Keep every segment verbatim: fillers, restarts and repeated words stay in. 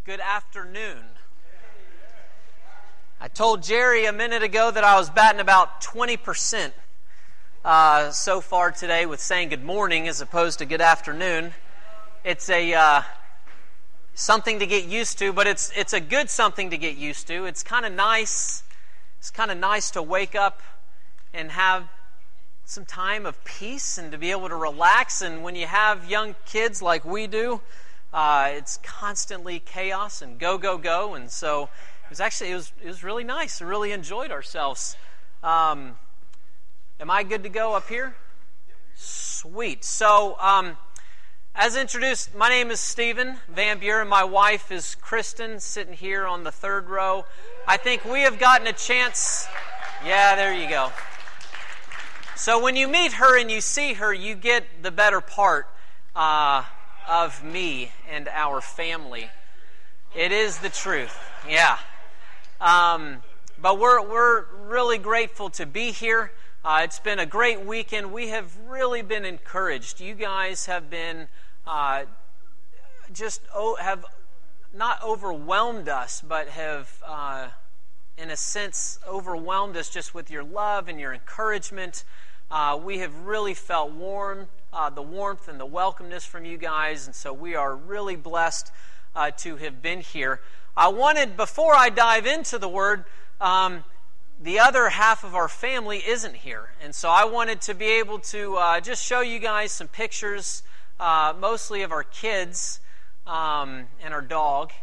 Good afternoon. I told Jerry a minute ago that I was batting about twenty percent uh, so far today with saying good morning as opposed to good afternoon. It's a uh, something to get used to, but it's it's a good something to get used to. It's kind of nice. It's kind of nice to wake up and have some time of peace and to be able to relax. And when you have young kids like we do, uh, it's constantly chaos and go, go, go. And so it was actually, it was it was really nice. We really enjoyed ourselves. Um, am I good to go up here? Sweet. So, um, as introduced, my name is Stephen Van Buren. My wife is Kristen, sitting here on the third row. I think we have gotten a chance. Yeah, there you go. So when you meet her and you see her, you get the better part uh, of me and our family. It is the truth, yeah. Um, but we're we're really grateful to be here. Uh, it's been a great weekend. We have really been encouraged. You guys have been uh, just oh, have not overwhelmed us, but have, uh, in a sense, overwhelmed us just with your love and your encouragement. Uh, we have really felt warm, uh, the warmth and the welcomeness from you guys, and so we are really blessed uh, to have been here. I wanted, before I dive into the Word, um, the other half of our family isn't here, and so I wanted to be able to uh, just show you guys some pictures, uh, mostly of our kids um, and our dog,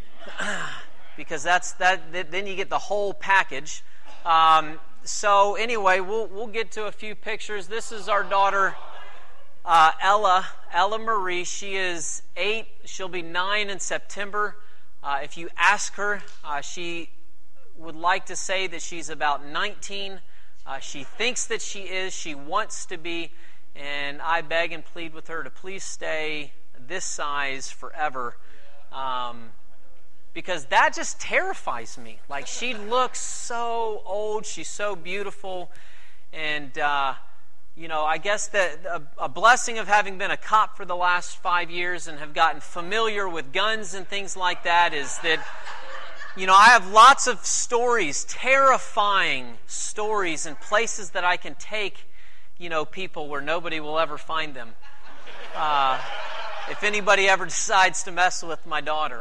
because that's that. Then you get the whole package. Um, So anyway, we'll we'll get to a few pictures. This is our daughter, uh, Ella, Ella Marie. She is eight. She'll be nine in September. Uh, if you ask her, uh, she would like to say that she's about nineteen. Uh, she thinks that she is. She wants to be. And I beg and plead with her to please stay this size forever. Um Because that just terrifies me. Like, she looks so old. She's so beautiful. And, uh, you know, I guess that a, a blessing of having been a cop for the last five years and have gotten familiar with guns and things like that is that, you know, I have lots of stories, terrifying stories and places that I can take, you know, people where nobody will ever find them. Uh, if anybody ever decides to mess with my daughter.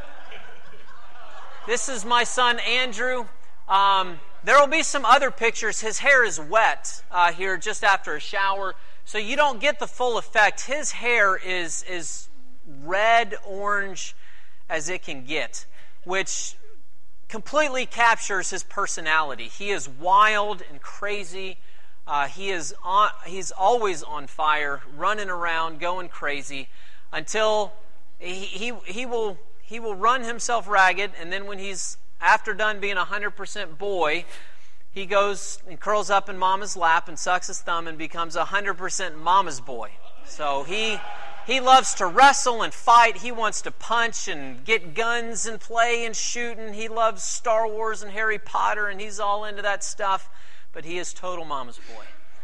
This is my son, Andrew. Um, there will be some other pictures. His hair is wet uh, here just after a shower, so you don't get the full effect. His hair is is red, orange as it can get, which completely captures his personality. He is wild and crazy. Uh, he is on, he's always on fire, running around, going crazy, until he he, he will... He will run himself ragged, and then when he's after done being a one hundred percent boy, he goes and curls up in Mama's lap and sucks his thumb and becomes a one hundred percent Mama's boy. So he he loves to wrestle and fight. He wants to punch and get guns and play and shoot, and he loves Star Wars and Harry Potter, and he's all into that stuff, but he is total Mama's boy.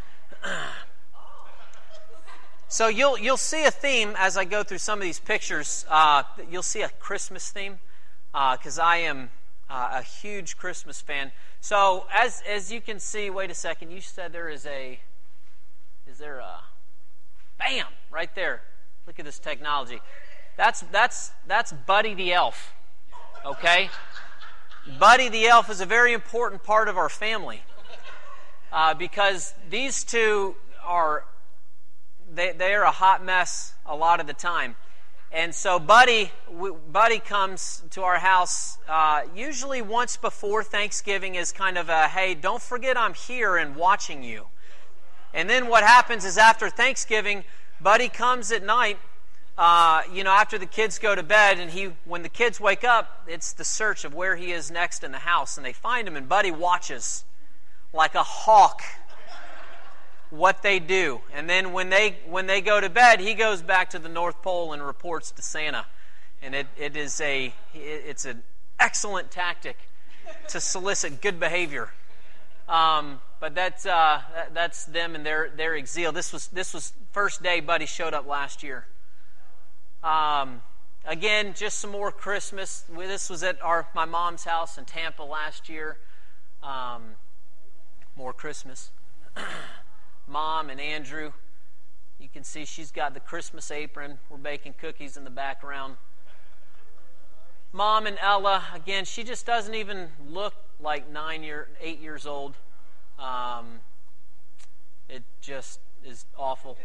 So you'll you'll see a theme as I go through some of these pictures. Uh, you'll see a Christmas theme because uh, I am uh, a huge Christmas fan. So as as you can see, wait a second. You said there is a is there a bam right there? Look at this technology. That's that's that's Buddy the Elf. Okay, Buddy the Elf is a very important part of our family uh, because these two are. They they are a hot mess a lot of the time, and so Buddy we, Buddy comes to our house uh, usually once before Thanksgiving as kind of a, hey, don't forget I'm here and watching you. And then what happens is after Thanksgiving, Buddy comes at night, uh, you know, after the kids go to bed, and he when the kids wake up, it's the search of where he is next in the house, and they find him, and Buddy watches like a hawk what they do. And then when they when they go to bed, he goes back to the North Pole and reports to Santa. And it, it is a it's an excellent tactic to solicit good behavior. Um, but that's uh, that, that's them and their their zeal. This was this was first day Buddy showed up last year. Um, again, just some more Christmas. This was at our my mom's house in Tampa last year. Um, more Christmas. Mom and Andrew, you can see she's got the Christmas apron. We're baking cookies in the background. Mom and Ella, again, she just doesn't even look like nine year, eight years old. Um, it just is awful.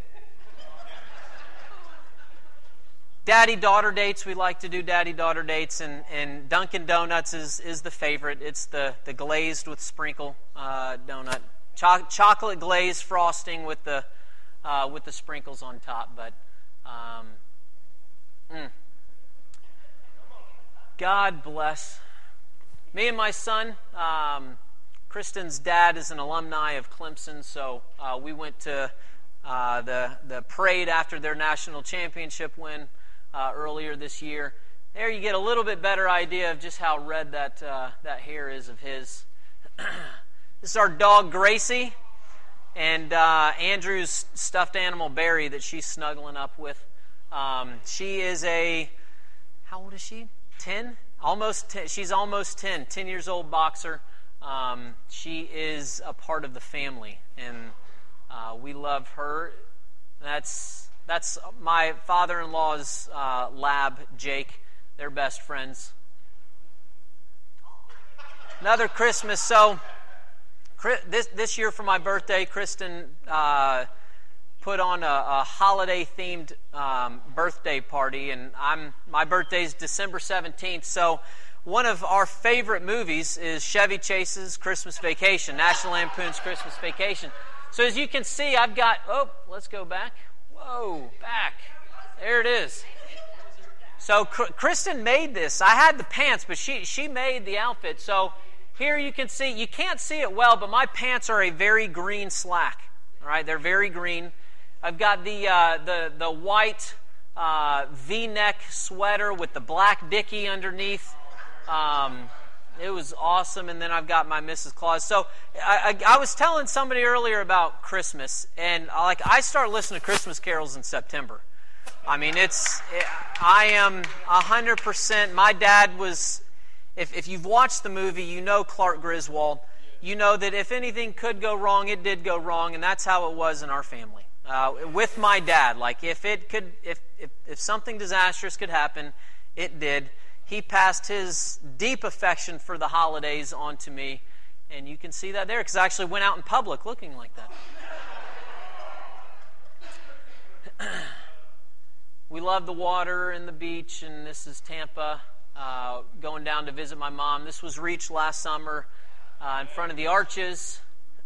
Daddy-daughter dates, we like to do daddy-daughter dates, and, and Dunkin' Donuts is, is the favorite. It's the, the glazed with sprinkle uh, donut. Cho- chocolate glazed frosting with the uh, with the sprinkles on top. But um, mm. God bless. Me and my son, um, Kristen's dad is an alumni of Clemson, so uh, we went to uh, the, the parade after their national championship win Uh, earlier this year. There you get a little bit better idea of just how red that uh, that hair is of his. This is our dog Gracie, and uh, Andrew's stuffed animal Barry that she's snuggling up with. Um, she is a, how old is she? ten? Almost ten. She's almost ten. ten years old boxer. Um, she is a part of the family, and uh, we love her. That's That's my father-in-law's uh, lab, Jake. They're best friends. Another Christmas. So this this year for my birthday, Kristen uh, put on a, a holiday-themed um, birthday party, and I'm my birthday's December seventeenth. So one of our favorite movies is Chevy Chase's Christmas Vacation, National Lampoon's Christmas Vacation. So as you can see, I've got. Oh, let's go back. Whoa, back. There it is. So Kristen made this. I had the pants, but she she made the outfit. So here you can see, you can't see it well, but my pants are a very green slack. All right, they're very green. I've got the uh, the the white uh, V-neck sweater with the black dicky underneath. Um, it was awesome. And then I've got my Missus Claus. So I, I, I was telling somebody earlier about Christmas, and uh, like I start listening to Christmas carols in September. I mean, it's it, I am one hundred percent. My dad was, if, if you've watched the movie, you know Clark Griswold. You know that if anything could go wrong, it did go wrong, and that's how it was in our family. Uh, with my dad, like if it could, if, if if something disastrous could happen, it did. He passed his deep affection for the holidays on to me, and you can see that there, because I actually went out in public looking like that. We love the water and the beach, and this is Tampa, uh, going down to visit my mom. This was reached last summer uh, in front of the arches,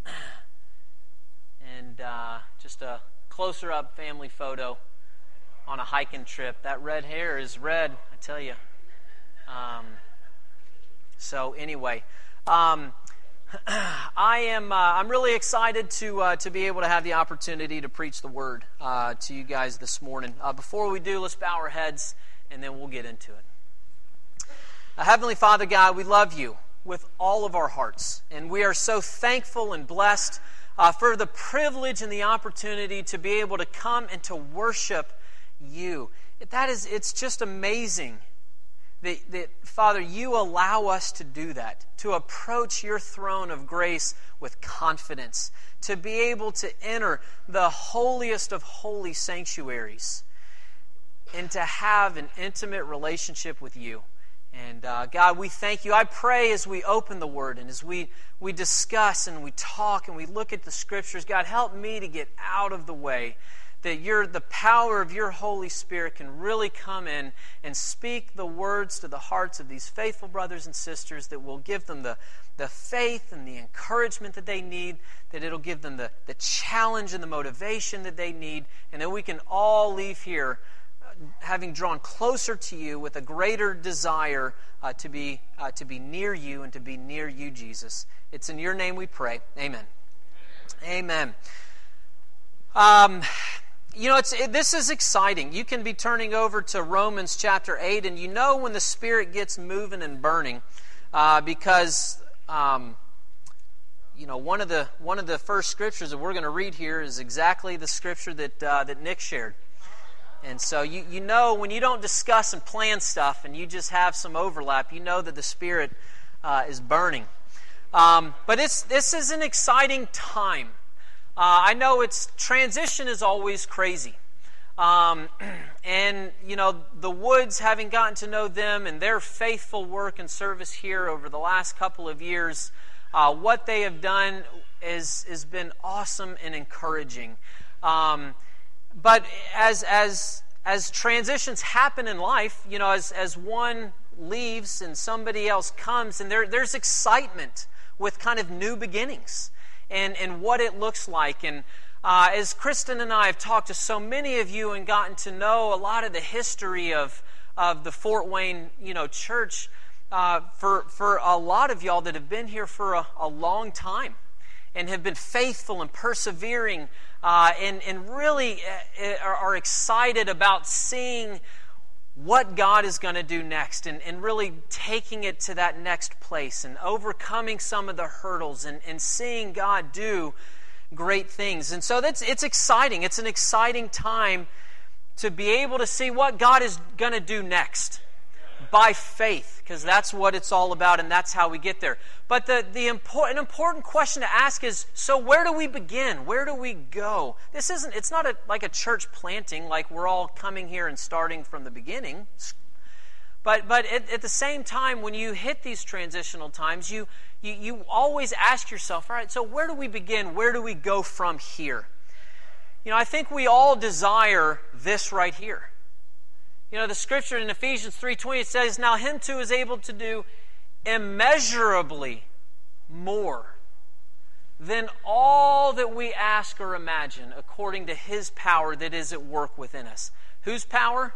and uh, just a closer-up family photo on a hiking trip. That red hair is red, I tell you. Um, so anyway, um, I am uh, I'm really excited to uh, to be able to have the opportunity to preach the word uh, to you guys this morning. Uh, before we do, let's bow our heads and then we'll get into it. Uh, Heavenly Father God, we love you with all of our hearts, and we are so thankful and blessed uh, for the privilege and the opportunity to be able to come and to worship you. That is, it's just amazing. That, that, Father, you allow us to do that, to approach your throne of grace with confidence, to be able to enter the holiest of holy sanctuaries, and to have an intimate relationship with you. And uh, God, we thank you. I pray as we open the Word and as we, we discuss and we talk and we look at the Scriptures, God, help me to get out of the way, that your, the power of your Holy Spirit can really come in and speak the words to the hearts of these faithful brothers and sisters, that will give them the, the faith and the encouragement that they need, that it'll give them the, the challenge and the motivation that they need, and that we can all leave here uh, having drawn closer to you with a greater desire uh, to be uh, to be near you and to be near you, Jesus. It's in your name we pray. Amen. Amen. Um... You know, it's it, this is exciting. You can be turning over to Romans chapter eight, and you know when the Spirit gets moving and burning, uh, because um, you know one of the one of the first scriptures that we're going to read here is exactly the scripture that uh, that Nick shared, And so you, you know when you don't discuss and plan stuff and you just have some overlap, you know that the Spirit uh, is burning. Um, but it's, this is an exciting time. Uh, I know it's transition is always crazy. Um, and, you know, the Woods, having gotten to know them and their faithful work and service here over the last couple of years, uh, what they have done is has been awesome and encouraging. Um But as as as transitions happen in life, you know, as as one leaves and somebody else comes, and there there's excitement with kind of new beginnings and and what it looks like. And uh, as Kristen and I have talked to so many of you and gotten to know a lot of the history of of the Fort Wayne, you know, church, uh, for for a lot of y'all that have been here for a, a long time and have been faithful and persevering. Uh, and, and really uh, are, are excited about seeing what God is going to do next and, and really taking it to that next place and overcoming some of the hurdles and, and seeing God do great things. And so that's it's exciting. It's an exciting time to be able to see what God is going to do next by faith, because that's what it's all about and that's how we get there. But the, the important, important question to ask is, so where do we begin? Where do we go? This isn't, it's not a, like a church planting, like we're all coming here and starting from the beginning. But but at, at the same time, when you hit these transitional times, you, you, you always ask yourself, all right, so where do we begin? Where do we go from here? You know, I think we all desire this right here. You know, the scripture in Ephesians three twenty, it says, "Now him too is able to do immeasurably more than all that we ask or imagine, according to his power that is at work within us." Whose power?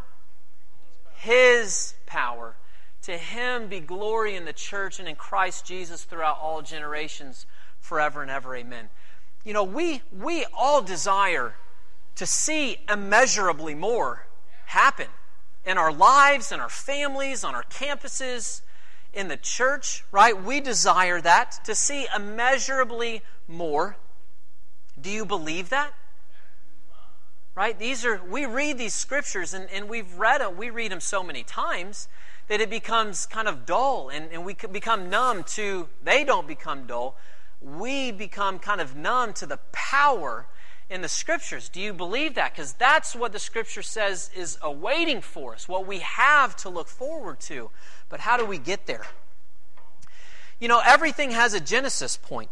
His power. To him be glory in the church and in Christ Jesus throughout all generations, forever and ever. Amen. You know, we we all desire to see immeasurably more happen in our lives, in our families, on our campuses, in the church, right? We desire that, to see immeasurably more. Do you believe that? Right? These are, we read these scriptures and, and we've read them, we read them so many times that it becomes kind of dull and, and we become numb to, they don't become dull, we become kind of numb to the power in the scriptures. Do you believe that? Because that's what the scripture says is awaiting for us, what we have to look forward to. But how do we get there? You know, everything has a genesis point.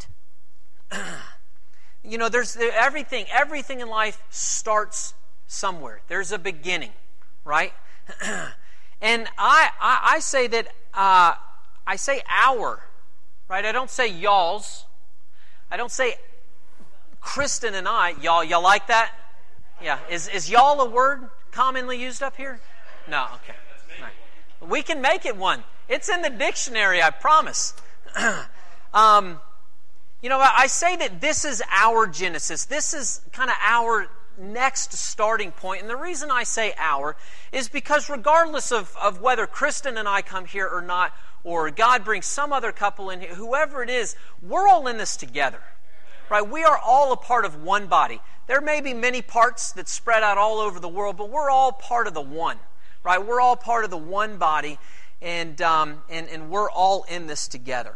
You know, there's everything, everything in life starts somewhere. There's a beginning, right? And I, I, I say that, uh, I say our, right? I don't say y'all's. I don't say Kristen and I, y'all, y'all like that? Yeah. Is is y'all a word commonly used up here? No, okay. Right. We can make it one. It's in the dictionary, I promise. um, you know, I say that this is our Genesis. This is kind of our next starting point. And the reason I say our is because regardless of, of whether Kristen and I come here or not, or God brings some other couple in here, whoever it is, we're all in this together. Right? We are all a part of one body. There may be many parts that spread out all over the world, but we're all part of the one. Right? We're all part of the one body, and um, and and we're all in this together.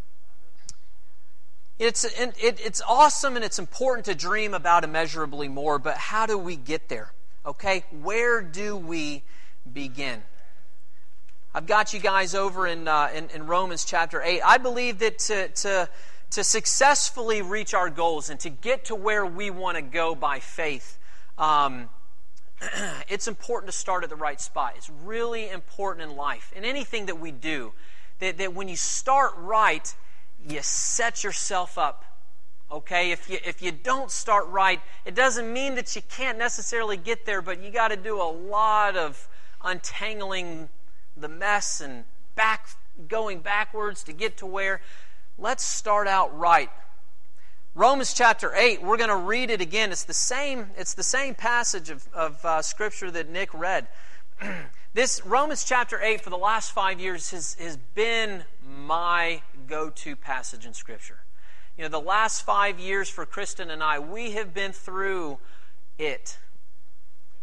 It's it, it's awesome and it's important to dream about immeasurably more, but how do we get there? Okay, where do we begin? I've got you guys over in uh, in, in Romans chapter eight. I believe that to to To successfully reach our goals and to get to where we want to go by faith, um, it's important to start at the right spot. It's really important in life, in anything that we do, that, that when you start right, you set yourself up. Okay, if you if you don't start right, it doesn't mean that you can't necessarily get there, but you got to do a lot of untangling the mess and back going backwards to get to where. Let's start out right. Romans chapter eight, we're going to read it again. It's the same, it's the same passage of, of uh, Scripture that Nick read. This Romans chapter eight for the last five years has, has been my go-to passage in Scripture. You know, the last five years for Kristen and I, we have been through it.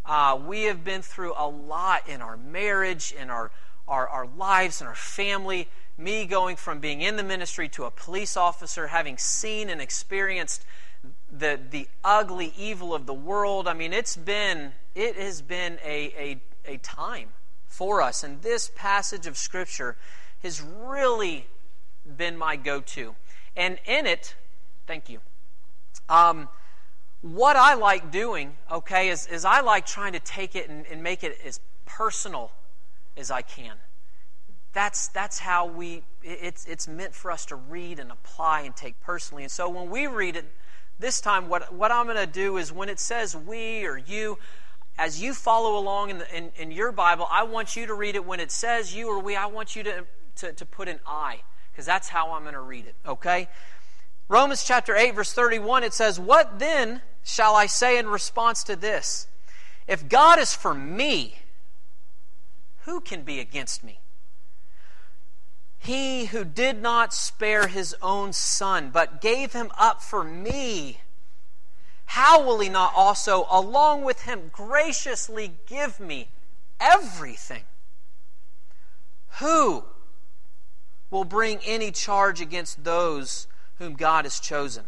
Uh, we have been through a lot in our marriage, in our, our, our lives, in our family. Me going from being in the ministry to a police officer, having seen and experienced the the ugly evil of the world. I mean, it's been it has been a a, a time for us. And this passage of Scripture has really been my go-to. And in it, thank you. Um, what I like doing, okay, is, is I like trying to take it and, and make it as personal as I can. That's that's how we, it's it's meant for us to read and apply and take personally. And so when we read it, this time what, what I'm going to do is when it says we or you, as you follow along in, the, in, in your Bible, I want you to read it when it says you or we, I want you to, to, to put an I, because that's how I'm going to read it, okay? Romans chapter eight, verse thirty-one, it says, "What then shall I say in response to this? If God is for me, who can be against me? He who did not spare his own son, but gave him up for me, how will he not also, along with him, graciously give me everything? Who will bring any charge against those whom God has chosen?"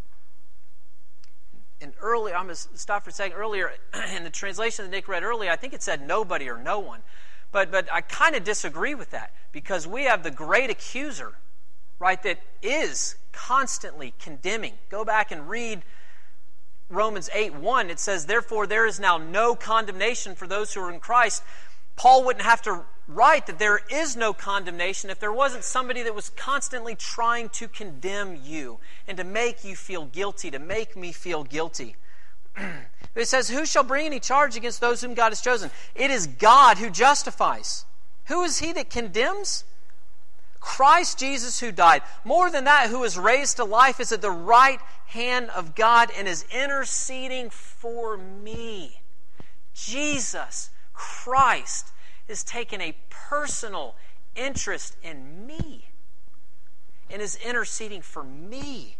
And earlier, I'm going to stop for a second. Earlier, in the translation that Nick read earlier, I think it said nobody or no one. But but I kind of disagree with that, because we have the great accuser, right, that is constantly condemning. Go back and read Romans eight one. It says, "Therefore there is now no condemnation for those who are in Christ." Paul wouldn't have to write that there is no condemnation if there wasn't somebody that was constantly trying to condemn you and to make you feel guilty, to make me feel guilty. It says, "Who shall bring any charge against those whom God has chosen? It is God who justifies. Who is he that condemns? Christ Jesus, who died. More than that, who is raised to life, is at the right hand of God and is interceding for me." Jesus Christ has taken a personal interest in me and is interceding for me.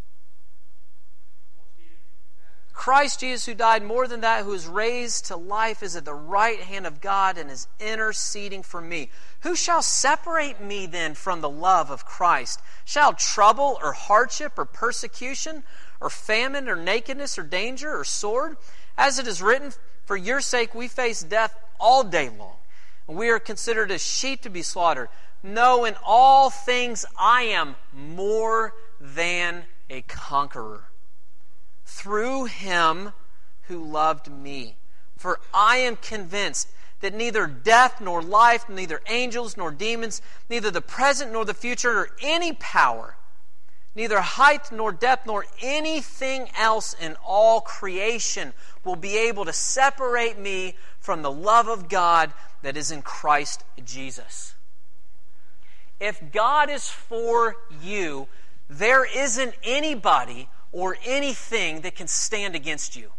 Christ Jesus, who died, more than that, who is raised to life, is at the right hand of God and is interceding for me. Who shall separate me then from the love of Christ? Shall trouble or hardship or persecution or famine or nakedness or danger or sword? As it is written, for your sake we face death all day long, and we are considered as sheep to be slaughtered. No, in all things I am more than a conqueror, through him who loved me. For I am convinced that neither death nor life, neither angels nor demons, neither the present nor the future, nor any power, neither height nor depth nor anything else in all creation will be able to separate me from the love of God that is in Christ Jesus. If God is for you, there isn't anybody or anything that can stand against you.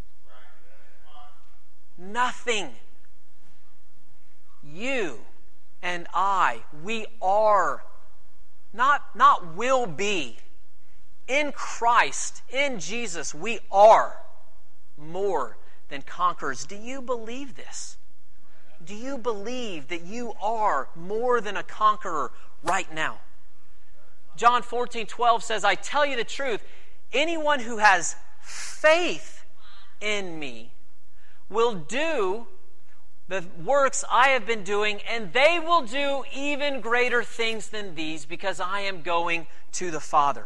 Nothing. You and I, we are, not, not will be, in Christ, in Jesus, we are more than conquerors. Do you believe this? Do you believe that you are more than a conqueror right now? John fourteen twelve says, "I tell you the truth, anyone who has faith in me will do the works I have been doing, and they will do even greater things than these, because I am going to the Father."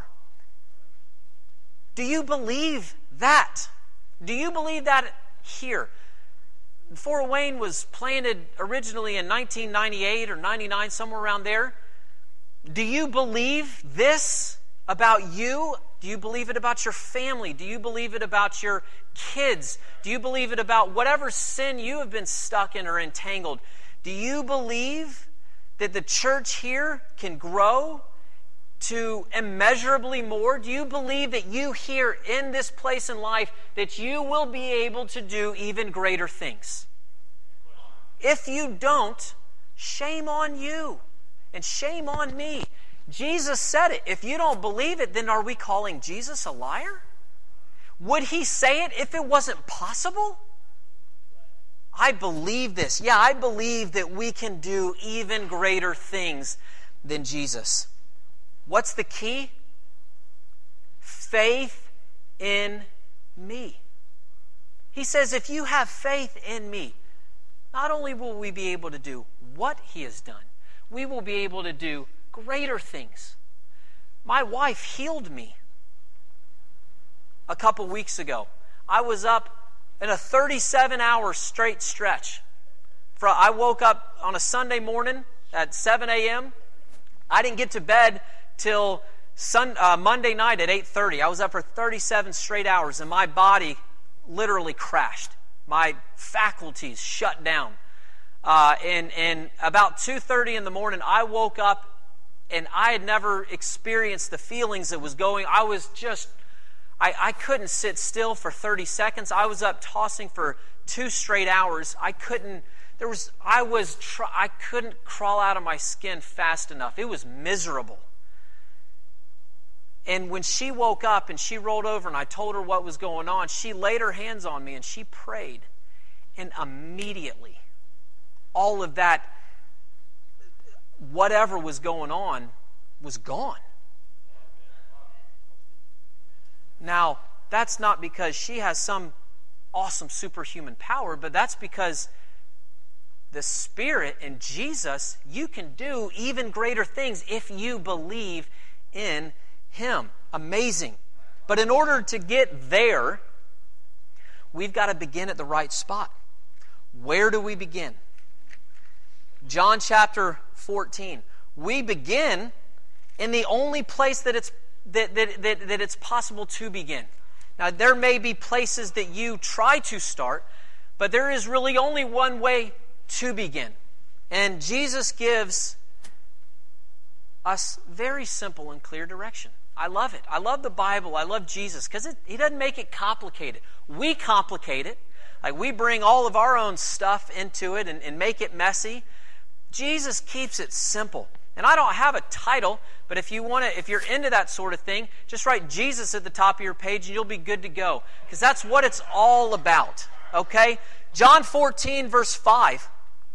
Do you believe that? Do you believe that here? Fort Wayne was planted originally in nineteen ninety-eight or ninety-nine, somewhere around there. Do you believe this about you? Do you believe it about your family? Do you believe it about your kids? Do you believe it about whatever sin you have been stuck in or entangled? Do you believe that the church here can grow to immeasurably more? Do you believe that you here in this place in life, that you will be able to do even greater things? If you don't, shame on you and shame on me. Jesus said it. If you don't believe it, then are we calling Jesus a liar? Would he say it if it wasn't possible? I believe this. Yeah, I believe that we can do even greater things than Jesus. What's the key? Faith in me. He says, if you have faith in me, not only will we be able to do what he has done, we will be able to do greater things. My wife healed me a couple weeks ago. I was up in a thirty-seven hour straight stretch. I woke up on a Sunday morning at seven a.m. I didn't get to bed till Sun, uh, Monday night at eight thirty. I was up for thirty-seven straight hours, and my body literally crashed. My faculties shut down. Uh, and, and about two thirty in the morning, I woke up, and I had never experienced the feelings that was going. I was just, I, I couldn't sit still for thirty seconds. I was up tossing for two straight hours. I couldn't, there was, I was, tr- I couldn't crawl out of my skin fast enough. It was miserable. And when she woke up and she rolled over and I told her what was going on, she laid her hands on me and she prayed. And immediately, all of that, whatever was going on, was gone. Now, that's not because she has some awesome superhuman power, but that's because the Spirit and Jesus, you can do even greater things if you believe in Him. Amazing. But in order to get there, we've got to begin at the right spot. Where do we begin? John chapter fourteen. We begin in the only place that it's that, that, that, that it's possible to begin. Now, there may be places that you try to start, but there is really only one way to begin. And Jesus gives us very simple and clear direction. I love it. I love the Bible. I love Jesus because He doesn't make it complicated. We complicate it. Like we bring all of our own stuff into it and, and make it messy. Jesus keeps it simple. And I don't have a title, but if you want to, if you're into that sort of thing, just write Jesus at the top of your page and you'll be good to go. Because that's what it's all about. Okay? John fourteen, verse five.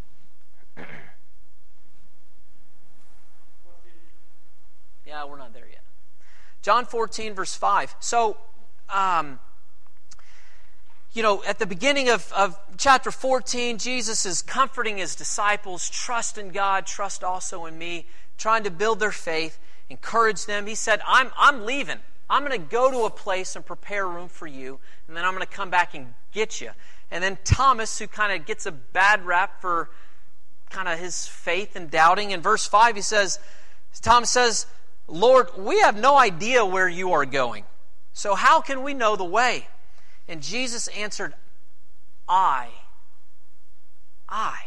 Yeah, we're not there yet. John fourteen, verse five. So, um, you know, at the beginning of, of chapter fourteen, Jesus is comforting His disciples. Trust in God, trust also in me. Trying to build their faith, encourage them. He said, I'm, I'm leaving. I'm going to go to a place and prepare room for you. And then I'm going to come back and get you. And then Thomas, who kind of gets a bad rap for kind of his faith and doubting. In verse five, he says, Thomas says, Lord, we have no idea where you are going. So how can we know the way? And Jesus answered, I, I,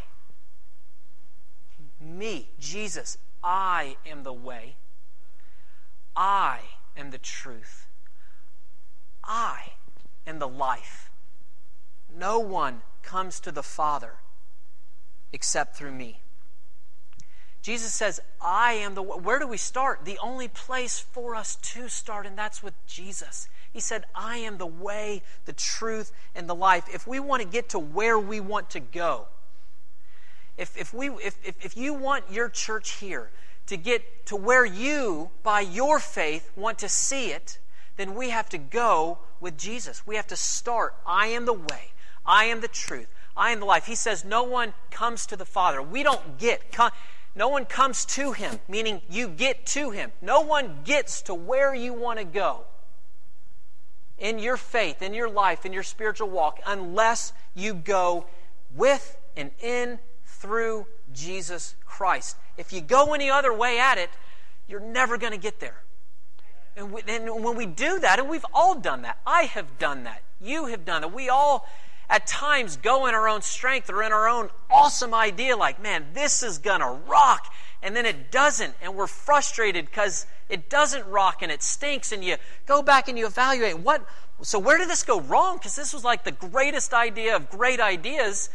me, Jesus, I am the way. I am the truth. I am the life. No one comes to the Father except through me. Jesus says, I am the way. Where do we start? The only place for us to start, and that's with Jesus. He said, I am the way, the truth, and the life. If we want to get to where we want to go, if, if, we, if, if, if you want your church here to get to where you, by your faith, want to see it, then we have to go with Jesus. We have to start, I am the way, I am the truth, I am the life. He says, no one comes to the Father. We don't get... Come, No one comes to Him, meaning you get to Him. No one gets to where you want to go in your faith, in your life, in your spiritual walk, unless you go with and in through Jesus Christ. If you go any other way at it, you're never going to get there. And, we, and when we do that, and we've all done that, I have done that, you have done that, we all at times go in our own strength or in our own awesome idea like, man, this is going to rock. And then it doesn't. And we're frustrated because it doesn't rock and it stinks. And you go back and you evaluate, what? So where did this go wrong? Because this was like the greatest idea of great ideas.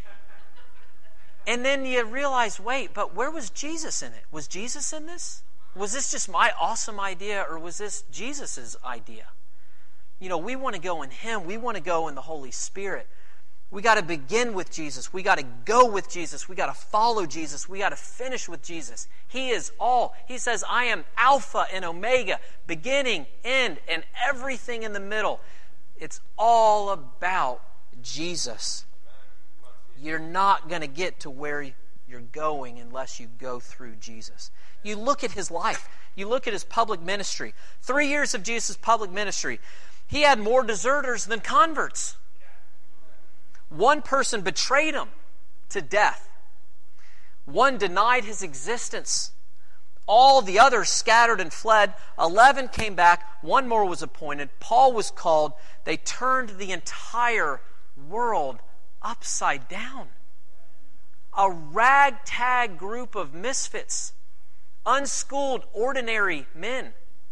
And then you realize, wait, but where was Jesus in it? Was Jesus in this? Was this just my awesome idea or was this Jesus' idea? You know, we want to go in Him. We want to go in the Holy Spirit. We got to begin with Jesus. We got to go with Jesus. We got to follow Jesus. We got to finish with Jesus. He is all. He says, I am Alpha and Omega, beginning, end, and everything in the middle. It's all about Jesus. You're not going to get to where you're going unless you go through Jesus. You look at his life. You look at his public ministry. Three years of Jesus' public ministry. He had more deserters than converts. One person betrayed him to death. One denied his existence. All the others scattered and fled. Eleven came back. One more was appointed. Paul was called. They turned the entire world upside down. A ragtag group of misfits. Unschooled, ordinary men.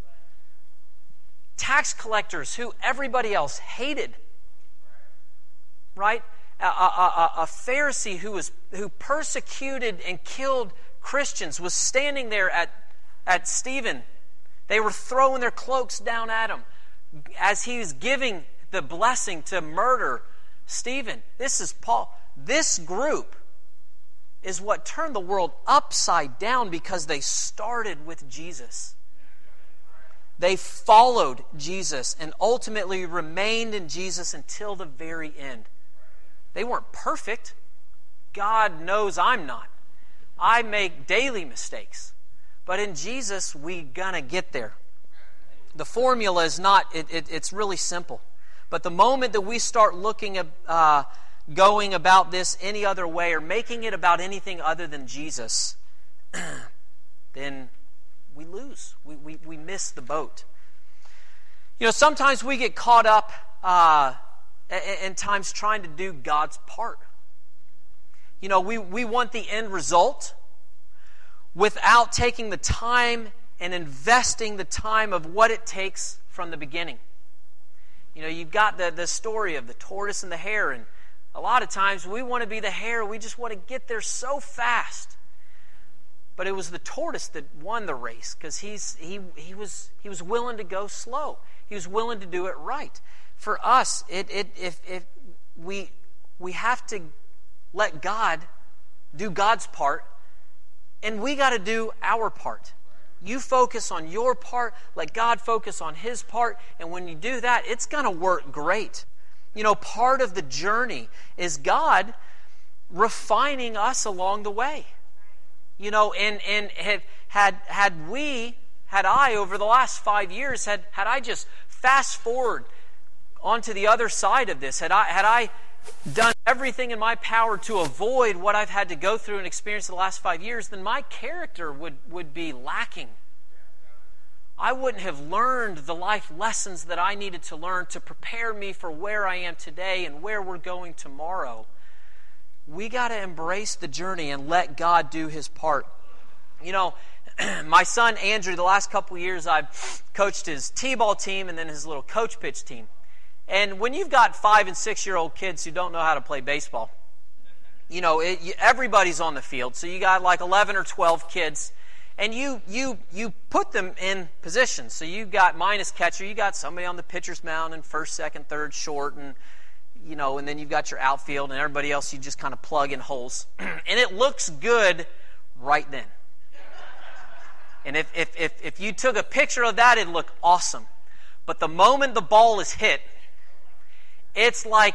Tax collectors who everybody else hated. Right? A, a, a, a Pharisee who was who persecuted and killed Christians was standing there at, at Stephen. They were throwing their cloaks down at him as he was giving the blessing to murder Stephen. This is Paul. This group is what turned the world upside down because they started with Jesus. They followed Jesus and ultimately remained in Jesus until the very end. They weren't perfect. God knows I'm not. I make daily mistakes. But in Jesus, we're going to get there. The formula is not, it, it, it's really simple. But the moment that we start looking at uh, going about this any other way or making it about anything other than Jesus, then we lose. We, we, we miss the boat. You know, sometimes we get caught up uh, in times trying to do God's part. You know, we, we want the end result without taking the time and investing the time of what it takes from the beginning. You know, you've got the, the story of the tortoise and the hare, and a lot of times we want to be the hare. We just want to get there so fast. But it was the tortoise that won the race because he's he he was he was willing to go slow. He was willing to do it right. For us, it it if if we we have to let God do God's part, and we got to do our part. You focus on your part, let God focus on His part, and when you do that, it's going to work great. You know, part of the journey is God refining us along the way. You know, and and had had had we had I over the last five years had had I just fast forward onto the other side of this, had I had I done everything in my power to avoid what I've had to go through and experience the last five years, then my character would, would be lacking. I wouldn't have learned the life lessons that I needed to learn to prepare me for where I am today and where we're going tomorrow. We got to embrace the journey and let God do His part. You know, my son Andrew, the last couple of years I've coached his t-ball team and then his little coach pitch team. And when you've got five and six-year-old kids who don't know how to play baseball, you know, it, you, everybody's on the field. So you got like eleven or twelve kids, and you you you put them in position. So you got minus catcher, you got somebody on the pitcher's mound and first, second, third, short, and you know, and then you've got your outfield, and everybody else you just kind of plug in holes, and it looks good right then. And if if if if you took a picture of that, it'd look awesome. But the moment the ball is hit, it's like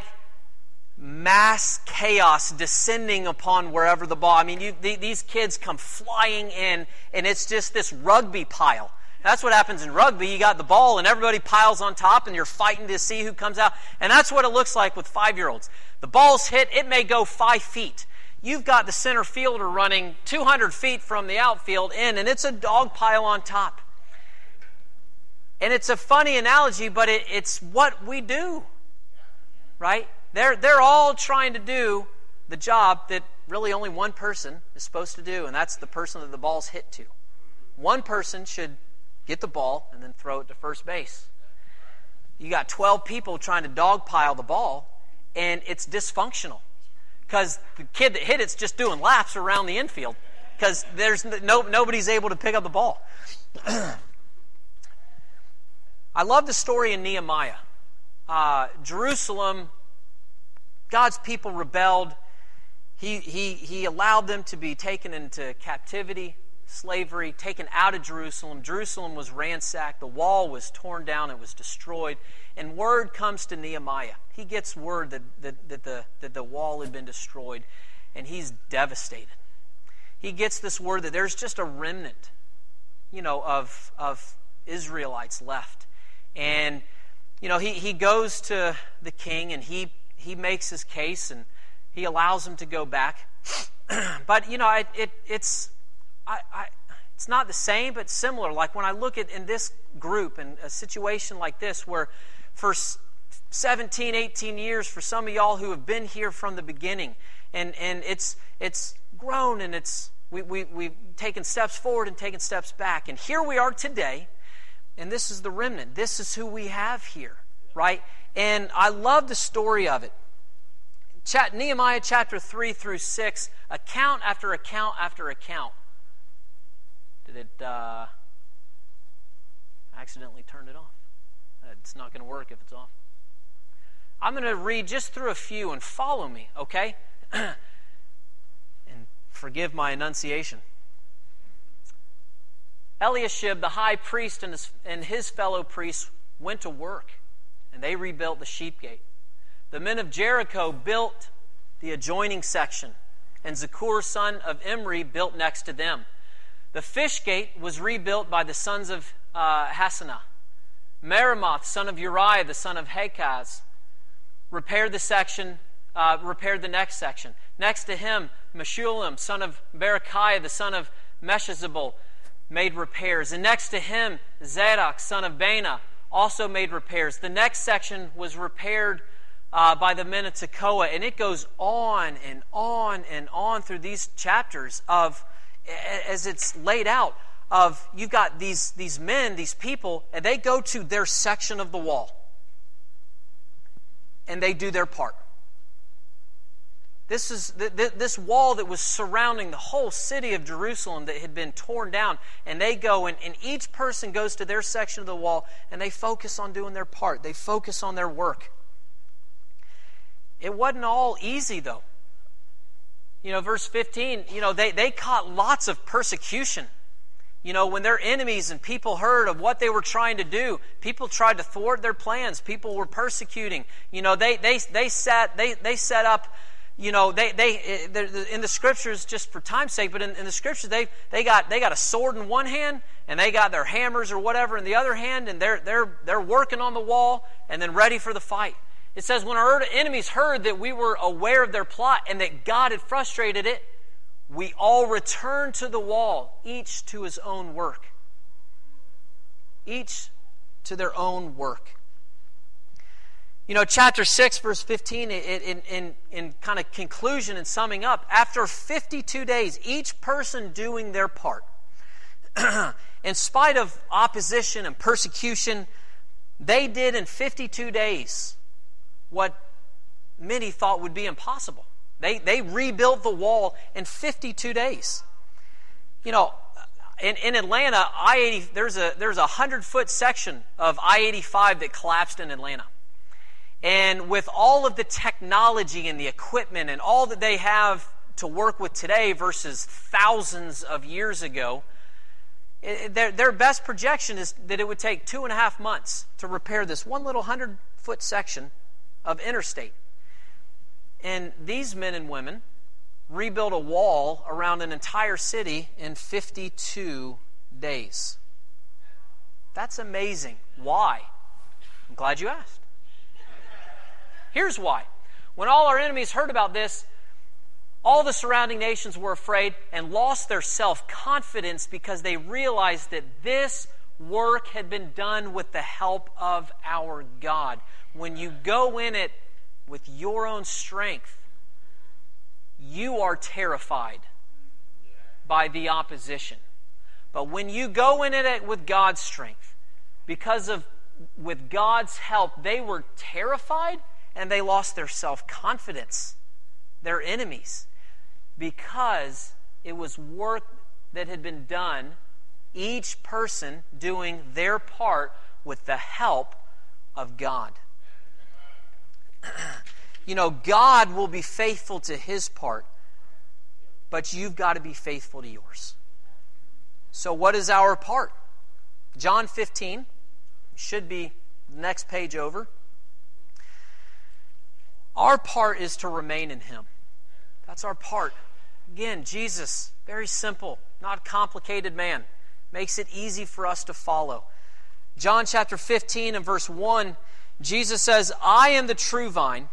mass chaos descending upon wherever the ball. I mean, you, th- these kids come flying in, and it's just this rugby pile. That's what happens in rugby. You got the ball, and everybody piles on top, and you're fighting to see who comes out. And that's what it looks like with five-year-olds. The ball's hit. It may go five feet. You've got the center fielder running two hundred feet from the outfield in, and it's a dog pile on top. And it's a funny analogy, but it, it's what we do. Right? They're, they're all trying to do the job that really only one person is supposed to do, and that's the person that the ball's hit to. One person should get the ball and then throw it to first base. You got twelve people trying to dogpile the ball, and it's dysfunctional because the kid that hit it's just doing laps around the infield because there's no nobody's able to pick up the ball. I love the story in Nehemiah. Uh, Jerusalem God's people rebelled. He, he, he allowed them to be taken into captivity, slavery, taken out of Jerusalem. Jerusalem was ransacked. The wall was torn down. It was destroyed. And word comes to Nehemiah. He gets word that, that, that, the, that the wall had been destroyed, and he's devastated. He gets this word that there's just a remnant, you know, of, of Israelites left. And, you know, he, he goes to the king, and he, he makes his case, and he allows him to go back. But, you know, it, it it's I, I, it's not the same, but similar. Like when I look at in this group, and a situation like this, where for seventeen, eighteen years, for some of y'all who have been here from the beginning, and, and it's it's grown, and it's we, we, we've taken steps forward and taken steps back. And here we are today, and this is the remnant. This is who we have here, right? And I love the story of it. Chat, Nehemiah chapter three through six, account after account after account. Did it, uh, accidentally turned it off? It's not going to work if it's off. I'm going to read just through a few and follow me, okay? And forgive my enunciation. Eliashib, the high priest, and his, and his fellow priests went to work, and they rebuilt the sheep gate. The men of Jericho built the adjoining section, and Zakur, son of Imri, built next to them. The fish gate was rebuilt by the sons of uh, Hassanah. Meremoth, son of Uriah, the son of Hakaz, repaired the section, uh, repaired the next section. Next to him, Meshullam, son of Berechiah, the son of Meshezabel, made repairs. And next to him, Zadok, son of Bana, also made repairs. The next section was repaired uh, by the men of Tekoa. And it goes on and on and on through these chapters of, as it's laid out, of you've got these, these men, these people, and they go to their section of the wall. And they do their part. This is this wall that was surrounding the whole city of Jerusalem that had been torn down. And they go, and, and each person goes to their section of the wall, and they focus on doing their part. They focus on their work. It wasn't all easy, though. You know, verse fifteen, you know, they, they caught lots of persecution. You know, when their enemies and people heard of what they were trying to do, people tried to thwart their plans. People were persecuting. You know, they they they set they they set up. You know, they they in the scriptures, just for time's sake, but in, in the scriptures they they got they got a sword in one hand, and they got their hammers or whatever in the other hand, and they're they're they're working on the wall and then ready for the fight. It says when our enemies heard that we were aware of their plot and that God had frustrated it, we all returned to the wall, each to his own work. Each to their own work. You know, chapter six, verse fifteen, in, in, in kind of conclusion and summing up, after fifty-two days, each person doing their part, in spite of opposition and persecution, they did in fifty-two days what many thought would be impossible. They they rebuilt the wall in fifty-two days. You know, in, in Atlanta, I eighty there's a there's a hundred foot section of I eighty-five that collapsed in Atlanta. And with all of the technology and the equipment and all that they have to work with today versus thousands of years ago, it, their, their best projection is that it would take two and a half months to repair this one little hundred foot section of interstate. And these men and women rebuilt a wall around an entire city in fifty-two days. That's amazing. Why? I'm glad you asked. Here's why. When all our enemies heard about this, all the surrounding nations were afraid and lost their self-confidence because they realized that this work had been done with the help of our God. When you go in it with your own strength, you are terrified by the opposition. But when you go in it with God's strength, because of with God's help, they were terrified and they lost their self-confidence, their enemies, because it was work that had been done, each person doing their part with the help of God. You know, God will be faithful to His part, but you've got to be faithful to yours. So what is our part? John fifteen, should be the next page over. Our part is to remain in Him. That's our part. Again, Jesus, very simple, not a complicated man. Makes it easy for us to follow. John chapter fifteen and verse one, Jesus says, I am the true vine,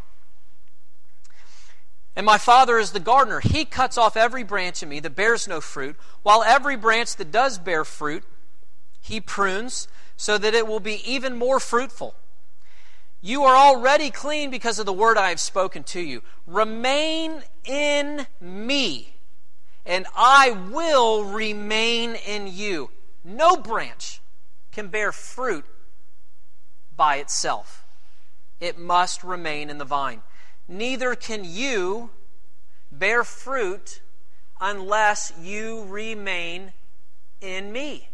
and my Father is the gardener. He cuts off every branch in me that bears no fruit, while every branch that does bear fruit, He prunes, so that it will be even more fruitful. You are already clean because of the word I have spoken to you. Remain in me, and I will remain in you. No branch can bear fruit by itself. It must remain in the vine. Neither can you bear fruit unless you remain in me.